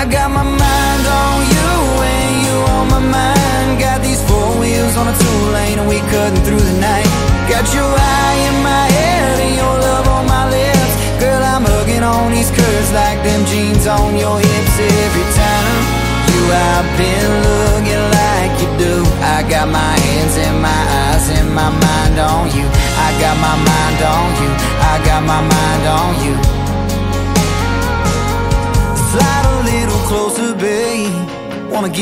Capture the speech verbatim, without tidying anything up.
got my mind on you and you on my mind. Got these four wheels on a two-lane and we cutting through the night. Got your eye in my head and your love on my lips. Girl, I'm hugging on these curves like them jeans on your hips. Every time you out been looking like you do. I got my hands and my eyes and my mind on you. I got my mind on you. I got my mind on you. Slide